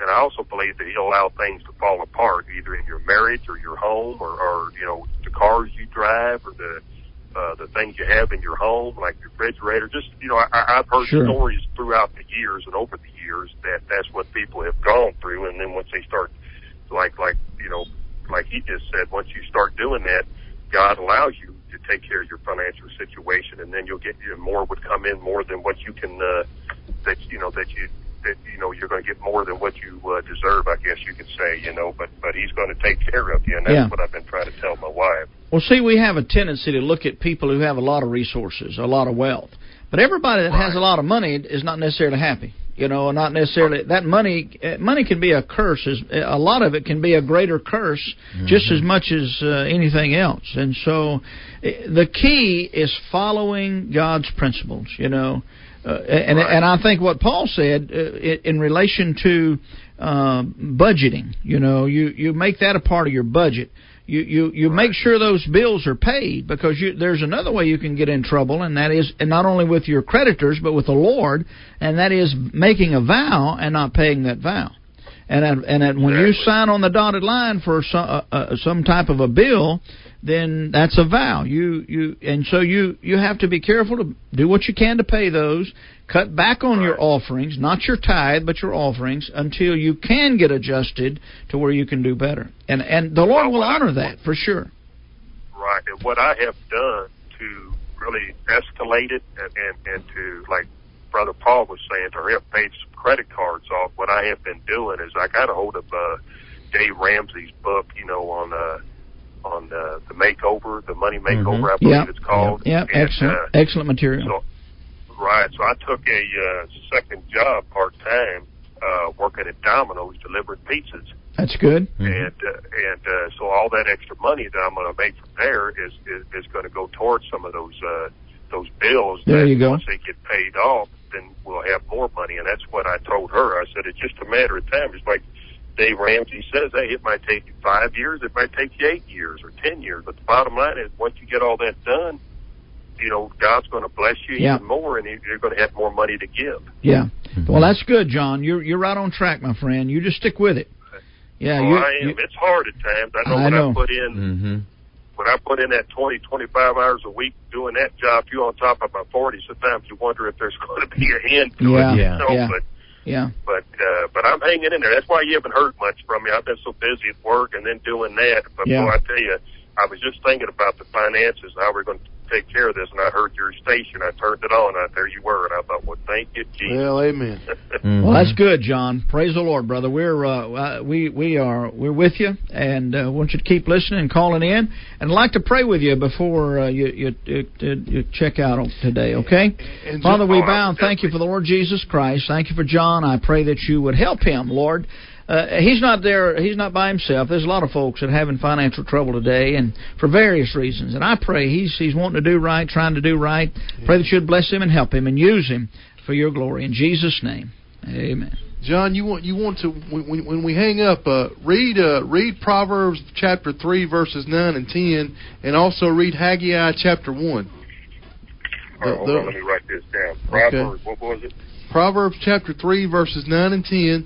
and I also believe that He'll allow things to fall apart, either in your marriage or your home, or, or you know, the cars you drive, or the uh, the things you have in your home, like your refrigerator. Just, you know, I, I've heard Sure. stories throughout the years and over the years that that's what people have gone through, and then once they start, like, like you know, like he just said, once you start doing that, God allows you to take care of your financial situation, and then you'll get, you know, more would come in, more than what you can, uh, that, you know, that you, that, you know, you're going to get more than what you uh, deserve, I guess you could say, you know, but, but He's going to take care of you, and that's Yeah. what I've been trying to tell my wife. Well, see, we have a tendency to look at people who have a lot of resources, a lot of wealth. But everybody that right. has a lot of money is not necessarily happy. You know, not necessarily that money. Money can be a curse. A lot of it can be a greater curse, mm-hmm. just as much as uh, anything else. And so, the key is following God's principles. You know, uh, and right. and I think what Paul said uh, in relation to uh, budgeting. You know, you you make that a part of your budget. You you, you right. make sure those bills are paid, because you, there's another way you can get in trouble, and that is, and not only with your creditors but with the Lord, and that is making a vow and not paying that vow. And and, and that when you sign on the dotted line for some uh, uh, some type of a bill, then that's a vow. You you and so you you have to be careful to do what you can to pay those. Cut back on right. your offerings, not your tithe, but your offerings, until you can get adjusted to where you can do better. And and the Lord well, will honor I, that for sure. Right. And what I have done to really escalate it, and, and, and to, like Brother Paul was saying, to help pay some credit cards off, what I have been doing is I got a hold of uh, Dave Ramsey's book, you know, on uh, on uh, the makeover, the money makeover, mm-hmm. I believe yep. it's called. Yep. And, Excellent. Uh, Excellent material. So, right. So I took a uh, second job part time, uh, working at Domino's, delivering pizzas. That's good. Mm-hmm. And uh, and uh, so all that extra money that I'm going to make from there is is, is going to go towards some of those uh, those bills. There that you go. Once they get paid off, then we'll have more money. And that's what I told her. I said, it's just a matter of time. It's like Dave Ramsey says, hey, it might take you five years, it might take you eight years or ten years. But the bottom line is, once you get all that done, you know, God's going to bless you yeah. even more, and you're going to have more money to give. Yeah. Well, that's good, John. You're you're right on track, my friend. You just stick with it. Yeah, well, you, I am. You, it's hard at times. I know I when know. I put in mm-hmm. when I put in that twenty, twenty-five hours a week doing that job, you on top of my forty. Sometimes you wonder if there's going to be a end to yeah, it. Yeah, you know? yeah. But yeah. But uh, but I'm hanging in there. That's why you haven't heard much from me. I've been so busy at work and then doing that. But yeah. boy, I tell you, I was just thinking about the finances, how we're going to take care of this, and I heard your station. I turned it on, and there you were, and I thought, well, thank you, Jesus. Well, amen. mm-hmm. Well, that's good, John. Praise the Lord, brother. We're uh, we we are we're with you, and uh, want you to keep listening and calling in, and I'd like to pray with you before uh, you, you, you you check out today. Okay, and Father, we bow and thank you for the Lord Jesus Christ. Thank you for John. I pray that you would help him, Lord. Uh, he's not there. He's not by himself. There's a lot of folks that are having financial trouble today, and for various reasons. And I pray he's he's wanting to do right, trying to do right. Yeah. Pray that you'd bless him and help him and use him for your glory. In Jesus' name, amen. John, you want you want to when, when we hang up, uh, read uh, read Proverbs chapter three verses nine and ten, and also read Haggai chapter one. All right, hold the, on, let me write this down. Proverbs, okay. What was it? Proverbs chapter three verses nine and ten.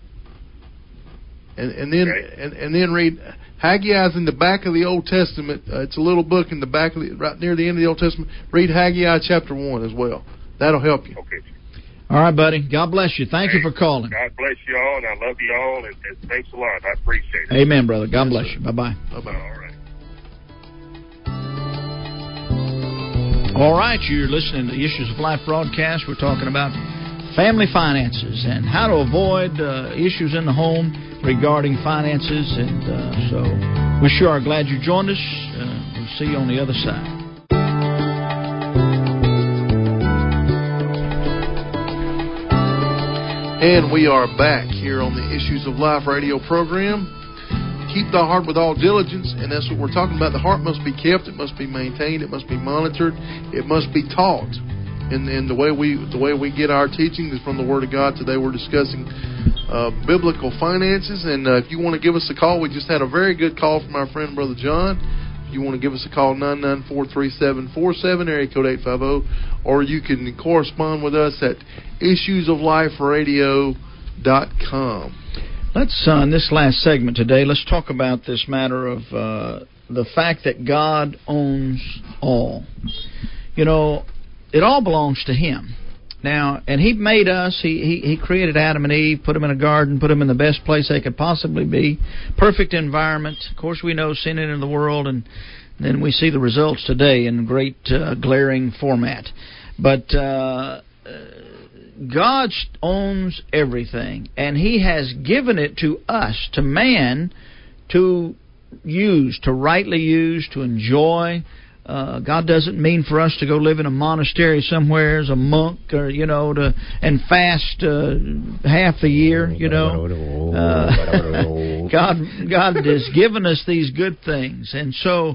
And, and then okay. and, and then read Haggai's in the back of the Old Testament. Uh, it's a little book in the back of the, right near the end of the Old Testament. Read Haggai chapter one as well. That'll help you. Okay. All right, buddy. God bless you. Thank hey, you for calling. God bless you all, and I love you all, and, and thanks a lot. I appreciate it. Amen, brother. God yes, bless sir. you. Bye bye. Bye bye. All right. All right, you're listening to the Issues of Life broadcast. We're talking about family finances and how to avoid uh, issues in the home regarding finances. And uh, so we sure are glad you joined us. Uh, we'll see you on the other side. And we are back here on the Issues of Life radio program. Keep thy heart with all diligence, and that's what we're talking about. The heart must be kept, it must be maintained, it must be monitored, it must be taught. And, and the way we the way we get our teaching is from the Word of God. Today we're discussing uh, biblical finances, and uh, if you want to give us a call, we just had a very good call from our friend Brother John. If you want to give us a call, nine nine four, three seven four seven, area code eight five zero, or you can correspond with us at Issues of Life Radio dot com. Let's, uh, in this last segment today, let's talk about this matter of uh, the fact that God owns all. You know, it all belongs to Him. Now, and He made us, He He, he created Adam and Eve, put them in a garden, put them in the best place they could possibly be, perfect environment. Of course, we know sin entered the world, and then we see the results today in great uh, glaring format. But uh, God owns everything, and He has given it to us, to man, to use, to rightly use, to enjoy. Uh, God doesn't mean for us to go live in a monastery somewhere as a monk, or you know, to and fast uh, half a year. You know, uh, God, God has given us these good things, and so,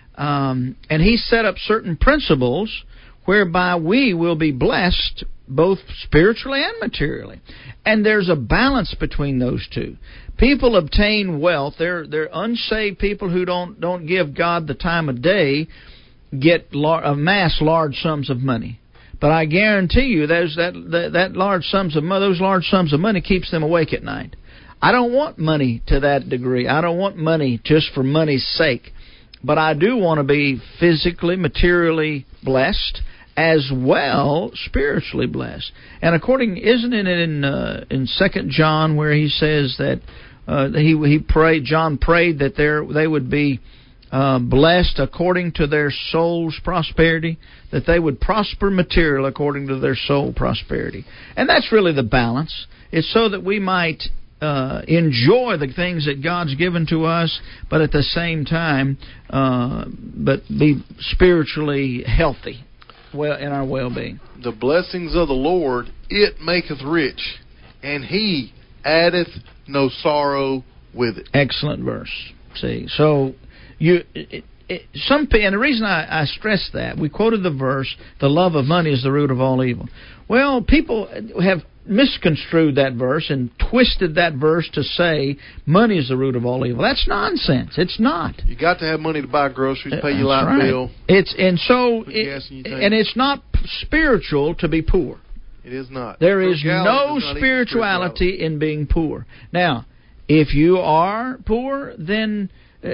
um, and He set up certain principles whereby we will be blessed both spiritually and materially. And there's a balance between those two. People obtain wealth. They're they're unsaved people who don't don't give God the time of day get lar- amass large sums of money. But I guarantee you, those that, that that large sums of money, those large sums of money keeps them awake at night. I don't want money to that degree. I don't want money just for money's sake. But I do want to be physically, materially blessed, as well spiritually blessed. And according, isn't it in uh, in Second John where he says that uh, he he prayed, John prayed that there they would be uh, blessed according to their soul's prosperity, that they would prosper material according to their soul prosperity. And that's really the balance. It's so that we might uh, enjoy the things that God's given to us, but at the same time, uh, but be spiritually healthy. Well, in our well-being. The blessings of the Lord, it maketh rich, and He addeth no sorrow with it. Excellent verse. See, so you, it, it, some, and the reason I, I stress that, we quoted the verse, "The love of money is the root of all evil." Well, people have misconstrued that verse and twisted that verse to say money is the root of all evil. That's nonsense. It's not. You got to have money to buy groceries, pay your light right. bill. It's and so it, and it's not spiritual to be poor. It is not. There is no spirituality in being poor. Now, if you are poor, then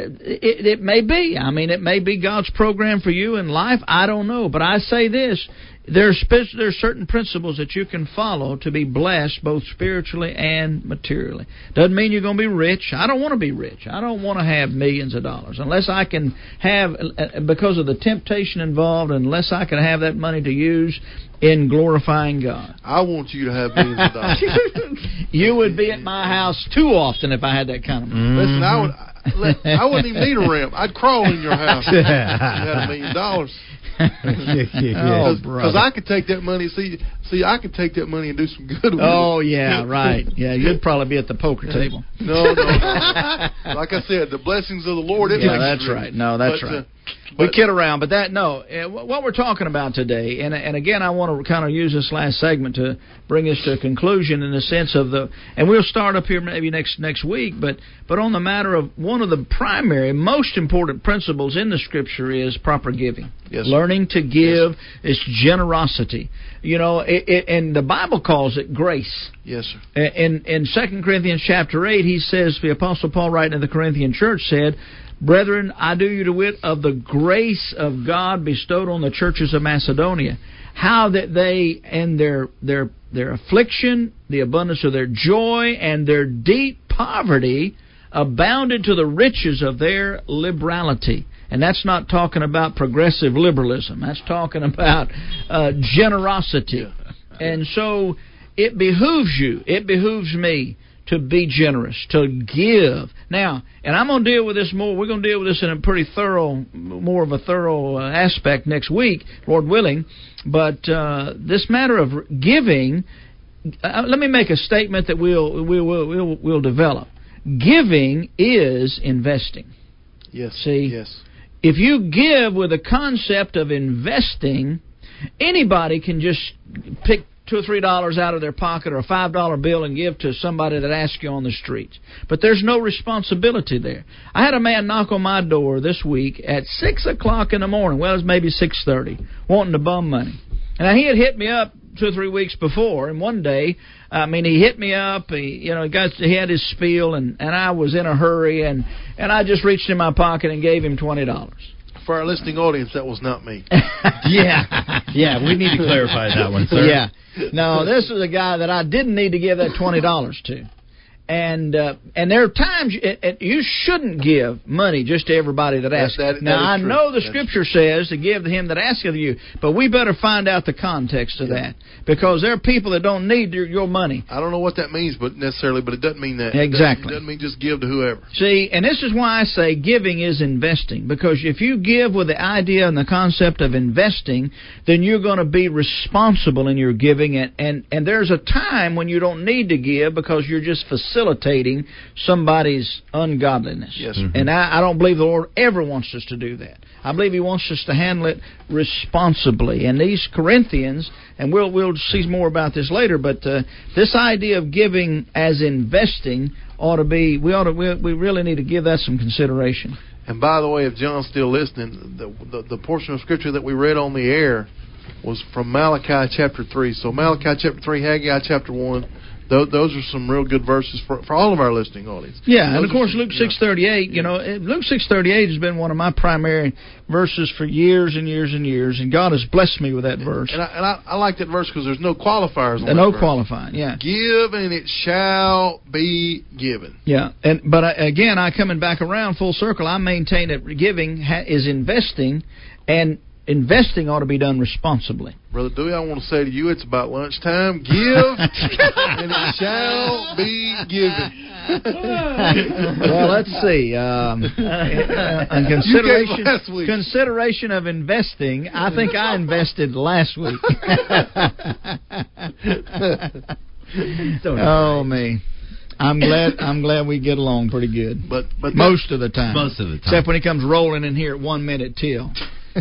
it, it may be. I mean, it may be God's program for you in life. I don't know, but I say this. There's spe- there's certain principles that you can follow to be blessed both spiritually and materially. Doesn't mean you're going to be rich. I don't want to be rich. I don't want to have millions of dollars unless I can have, because of the temptation involved, unless I can have that money to use in glorifying God. I want you to have millions of dollars. You would be at my house too often if I had that kind of money. Mm-hmm. Listen, I would. I wouldn't even need a ramp. I'd crawl in your house if you had a million dollars. Because oh, I could take that money. See, see, I could take that money and do some good with oh, it. Oh yeah, right. Yeah, you'd probably be at the poker table. No, no, no. Like I said, the blessings of the Lord. It yeah, that's right. No, that's but, right. Uh, we kid around, but that no. What we're talking about today, and and again, I want to kind of use this last segment to bring us to a conclusion in the sense of the, and we'll start up here maybe next next week, but but on the matter of one of the primary, most important principles in the Scripture is proper giving. Yes, learning to give is yes. generosity. You know, it, it, and the Bible calls it grace. Yes, sir. In in Second Corinthians chapter eight, he says, the Apostle Paul, writing to the Corinthian church, said, "Brethren, I do you to wit of the grace of God bestowed on the churches of Macedonia, how that they, in their their their affliction, the abundance of their joy, and their deep poverty, abounded to the riches of their liberality." And that's not talking about progressive liberalism. That's talking about uh, generosity. Yeah. And so it behooves you, it behooves me to be generous, to give. Now, and I'm going to deal with this more. We're going to deal with this in a pretty thorough, more of a thorough uh, aspect next week, Lord willing. But uh, this matter of giving, uh, let me make a statement that we'll we'll we'll, we'll, we'll develop. Giving is investing. Yes. See. Yes. If you give with a concept of investing, anybody can just pick two or three dollars out of their pocket or a five dollar bill and give to somebody that asks you on the street. But there's no responsibility there. I had a man knock on my door this week at six o'clock in the morning. Well, it was maybe six thirty, wanting to bum money. And he had hit me up two or three weeks before, and one day, I mean, he hit me up. He, you know, he got he had his spiel, and, and I was in a hurry, and, and I just reached in my pocket and gave him twenty dollars. For our listening audience, that was not me. yeah, yeah, we need to clarify that one, sir. Yeah, no, this is a guy that I didn't need to give that twenty dollars to. And uh, and there are times it, it, you shouldn't give money just to everybody that asks. That, that, now, that I true. know the That's Scripture says to give to him that asketh of you, but we better find out the context of yeah. that, because there are people that don't need your, your money. I don't know what that means, but necessarily, but it doesn't mean that. Exactly. It doesn't, it doesn't mean just give to whoever. See, and this is why I say giving is investing, because if you give with the idea and the concept of investing, then you're going to be responsible in your giving, and, and, and there's a time when you don't need to give because you're just facilitating somebody's ungodliness. Yes, mm-hmm. And I, I don't believe the Lord ever wants us to do that. I believe He wants us to handle it responsibly. And these Corinthians, and we'll we'll see more about this later, but uh, this idea of giving as investing ought to be, we ought to, we, we really need to give that some consideration. And by the way, if John's still listening, the, the, the portion of Scripture that we read on the air was from Malachi chapter three. So Malachi chapter three, Haggai chapter one. Those are some real good verses for for all of our listening audience. Yeah, Those and of course some, Luke six thirty eight. You know, Luke six thirty eight has been one of my primary verses for years and years and years, and God has blessed me with that verse. And I, and I, I like that verse because there's no qualifiers on and no verse. qualifying. Yeah, give and it shall be given. Yeah, and but I, again, I coming back around full circle. I maintain that giving ha, is investing, and investing ought to be done responsibly. Brother Dewey, I want to say to you, it's about lunchtime. Give, and it shall be given. Well, let's see. Um, uh, consideration, consideration of investing, I think I invested last week. Oh, me. I'm glad. I'm glad we get along pretty good. But but most of the time, most of the time, except when he comes rolling in here at one minute till.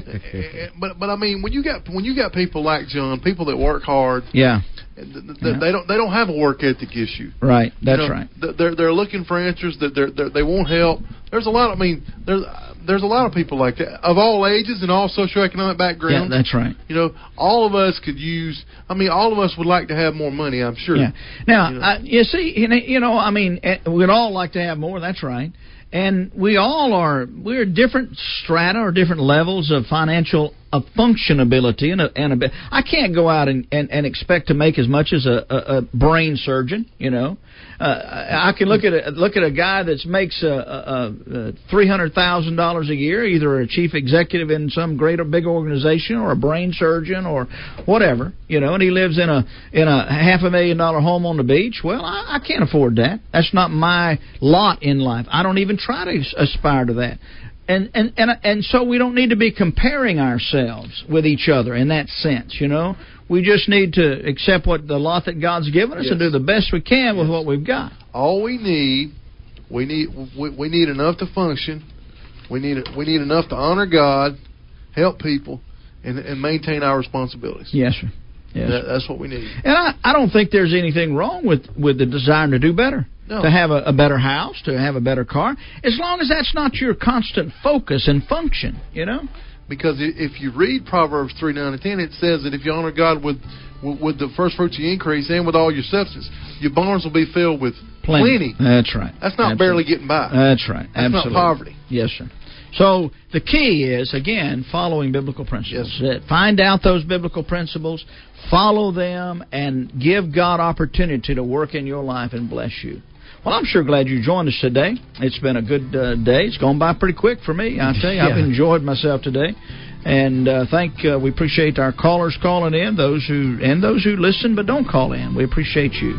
but but I mean, when you got when you got people like John, people that work hard, yeah, th- th- yeah. they don't they don't have a work ethic issue, right? That's you know, right. They're they're looking for answers. That they're, they're they won't help. There's a lot. I mean, there's there's a lot of people like that of all ages and all socioeconomic backgrounds. Yeah, that's right. You know, all of us could use. I mean, all of us would like to have more money. I'm sure. Yeah. Now, you know, I, you see, you know, I mean, we'd all like to have more. That's right. And we all are, we're different strata or different levels of financial of functionability. And a, and a bit. I can't go out and, and, and expect to make as much as a, a, a brain surgeon, you know. Uh, I can look at a, look at a guy that makes a, a, a three hundred thousand dollars a year, either a chief executive in some great or big organization, or a brain surgeon, or whatever, you know, and he lives in a in a half a million dollar home on the beach. Well, I, I can't afford that. That's not my lot in life. I don't even try to aspire to that. And, and and and so we don't need to be comparing ourselves with each other in that sense, you know. We just need to accept what the lot that God's given us, yes, and do the best we can with yes. what we've got. All we need, we need we, we need enough to function. We need we need enough to honor God, help people, and, and maintain our responsibilities. Yes, sir. Yes. That, that's what we need. And I, I don't think there's anything wrong with, with the desire to do better. No. To have a, a better house, to have a better car, as long as that's not your constant focus and function, you know. Because if you read Proverbs three, nine, and ten, it says that if you honor God with with the first fruits of your increase and with all your substance, your barns will be filled with plenty. plenty. That's right. That's not Absolutely. barely getting by. That's right. That's Absolutely. not poverty. Yes, sir. So the key is, again, following biblical principles. Yes. Find out those biblical principles, follow them, and give God opportunity to work in your life and bless you. Well, I'm sure glad you joined us today. It's been a good uh, day. It's gone by pretty quick for me. I tell you, yeah. I've enjoyed myself today, and uh, thank uh, we appreciate our callers calling in, those who and those who listen but don't call in. We appreciate you,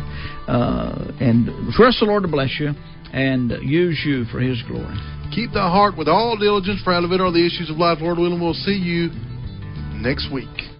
uh, and trust the Lord to bless you and use you for His glory. Keep thy heart with all diligence, for out of it are the issues of life. Lord willing, we'll see you next week.